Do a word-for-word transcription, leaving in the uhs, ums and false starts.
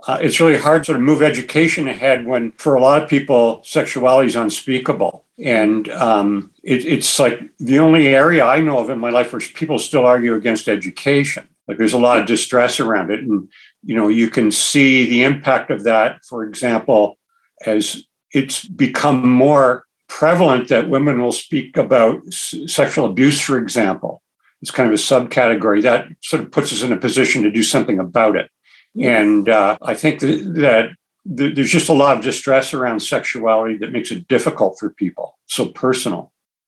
uh, it's really hard to sort of move education ahead when, for a lot of people, sexuality is unspeakable. And um, it, it's like the only area I know of in my life where people still argue against education. Like there's a lot of distress around it. And, you know, you can see the impact of that, for example, as it's become more prevalent that women will speak about s- sexual abuse, for example. It's kind of a subcategory that sort of puts us in a position to do something about it. And uh, I think that, that th- there's just a lot of distress around sexuality that makes it difficult for people. So personal.